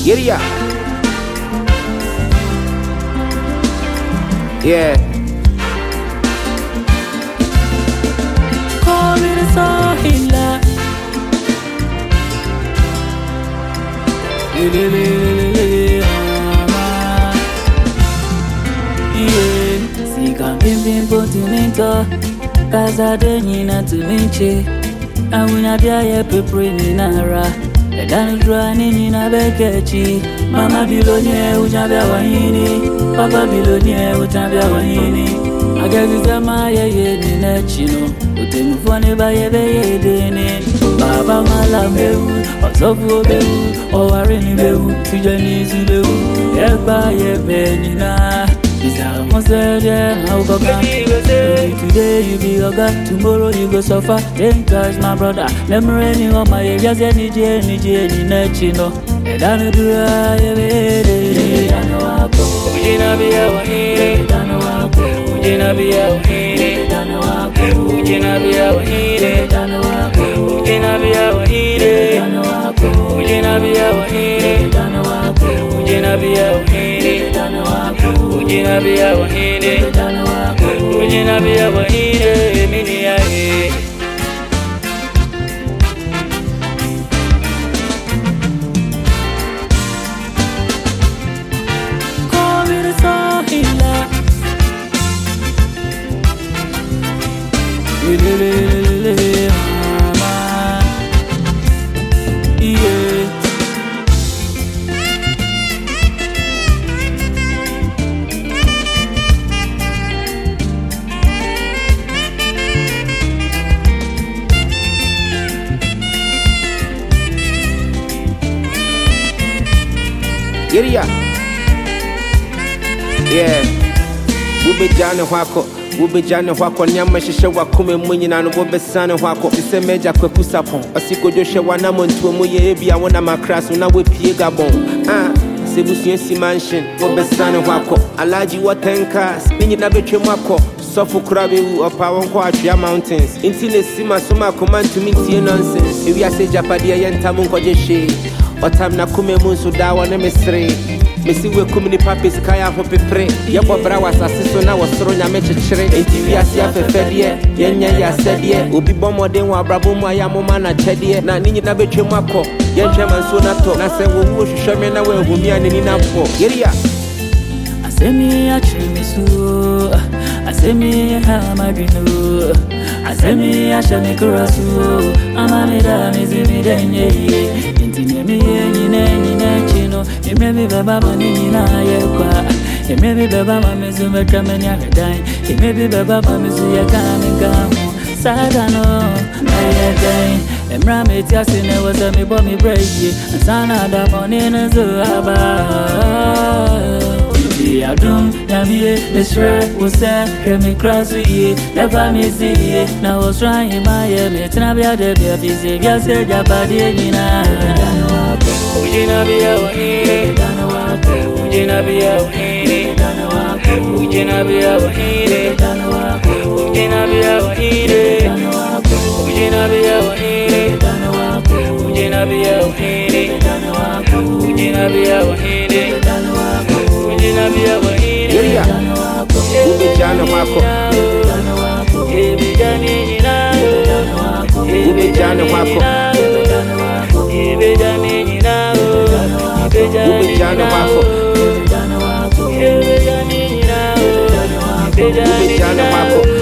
Yeah. Yeah. Call me the Sahila. Yeah. Sika bim continental. Casa de nina to minche. I win a dia pepper in Nara. The dance running in a bekechi. Mama Bilonia, Ujabia Wahini. Papa Bilonia, Ujabia Wahini. I guess it's a Maya Yenachino. Utim funny by a bay. Baba Malamu, or Sofu Behu, or Warini Behu, Tijanizu Behu, Eba Yebenina. Today you be a god, tomorrow you go suffer. Don't touch my brother. Let me rain on my ears, any Nechino. And I don't do it. Ujina be a wahine, Ujina be a wahine, Ujina be a wahine, Ujina be a wahine, Ujina be a wahine, Ujina be a wahine, Ujina be a wahine, Ujina be a wahine, mini aye. Call me the Sahila. Yeah. Yeah. We be Johnny Wako. We be Johnny Wako. Nyama shisha wakume mwenye na nubobe sana wako. Ise meja kwe kusapon. Osiko joshe wana montuwe mwenye ebi ya wana makrasu na we pie gabon. Sebu siyensi mansion. Wobe sana wako. Alaji watenkas. Ninyi na beche mwako. Sofu kurabe u opa wanko Atria Mountains. Inti ne sima suma command to me tiye nonsense. Ewi ase japadia yenta munko jeshe. Otam na kume munsu dawa ne mesre. Mesi we kumini papis kaya hope pre. Yabo brawa sasiso na wasoro nya mechechere. Enti wi ase afefedie. Yenya ya sedie. Obi bomo den wa brabo mu ayamo na chedie. Na ninyi na betwe mu akọ. Yenche manso na to. Na se wo wo hwehwe me na we humi aneni na po. Yeria. Asemi achimisu. Asemi hamadino. Asemi ashamikurasu. Amamida mizimi denye. Intinyemi nyine chino. Maybe Baba Manina Yekwa. Maybe Baba Mamizu coming at a dime. Maybe Baba Mamizu coming down. Sadano, I again. And Ramit Yasin was a me bommy break. And Sana da Monina Zuaba. The Adum, Yamie, the Shrek was there. Kemi cross with ye. Never miss it. Now I was trying my Metanabia de Biazi. Yasser Jabadina. Ujina be a wahine, Ujina be a wahine, Ujina be a wahine, Ujina be a wahine, Ujina be a wahine, Ujina be a wahine, Ujina be a wahine, Ujina be a wahine. Ube jana wako. Ebe jani nina. Ube jana wako. Ebe jani nina. Ube jana wako. Ebe jani nina. Ube jana wako.